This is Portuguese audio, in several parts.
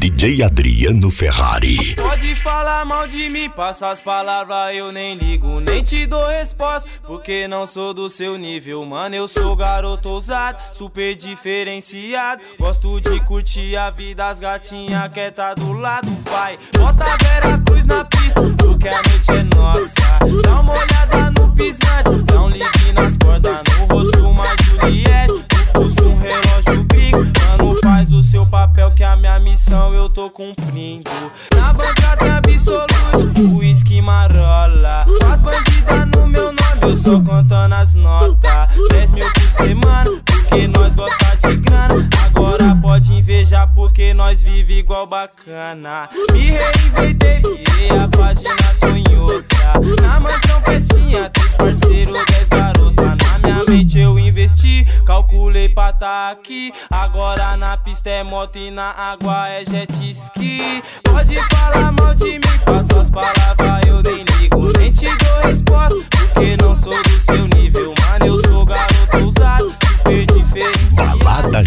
DJ Adriano Ferrari. Pode falar mal de mim, passa as palavras, eu nem ligo, nem te dou resposta, porque não sou do seu nível, mano. Eu sou garoto ousado, super diferenciado, gosto de curtir a vida, as gatinhas quer tá do lado, vai. Bota a Vera Cruz na pista, porque a noite é nossa. Dá uma olhada no pisante, dá um ligue nas cordas, no rosto uma Juliette, no pulso um relógio Vigo. Mano, faz o seu papel que a minha missão eu tô cumprindo. Na banca tem Absolute, uísque marola, faz bandida no meu nome, eu só contando as notas. 10 mil por semana, porque nós gosta de grana. Agora pode invejar porque nós vive igual bacana. Me reinventei, virei a página, tô em outra. Na mansão festinha, 3 parceiros, 10 garotas. Na minha mente eu investi, calculei pra tá aqui. Agora na pista é moto e na água é jet ski. Pode falar mal de mim, passa as palavras, eu nem ligo, nem te dou resposta, porque não sou do seu nível, mano. Eu sou garoto ousado, super diferenciado. Balada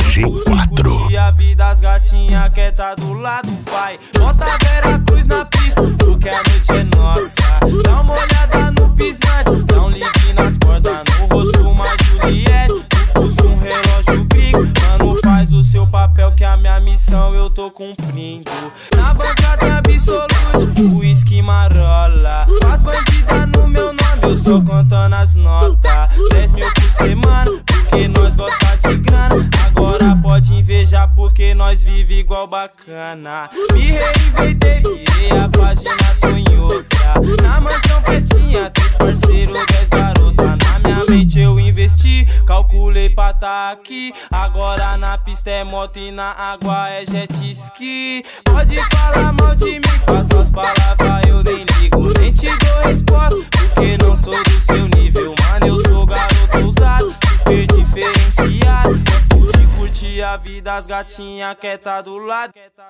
G4. E a vida, as gatinhas quer tá do lado, vai. Bota a Vera Cruz na pista, porque a noite é nossa. Dá uma olhada no pisante, dá um ligue nas cordas, no rosto uma Juliette, no pulso um relógio Vigo. Mano, faz o seu papel que a minha missão eu tô cumprindo. Na banca tem Absolute, uísque marola, faz bandida no meu nome, eu só contando as notas. 10 mil por semana, porque nós gosta de grana. Agora pode invejar porque nós vive igual bacana. Me reinventei, virei a página, tô em outra. Na mansão festinha, 3 parceiros, 10 garotas. Na minha mente eu investi, calculei pra tá aqui. Agora na pista é moto e na água é jet ski. Pode falar mal de mim, passa as palavras, eu nem ligo, nem te dou resposta, porque não sou do seu nível, mano. Eu sou garoto ousado, super diferenciado, gosto de curtir a vida, as gatinhas quer tá do lado.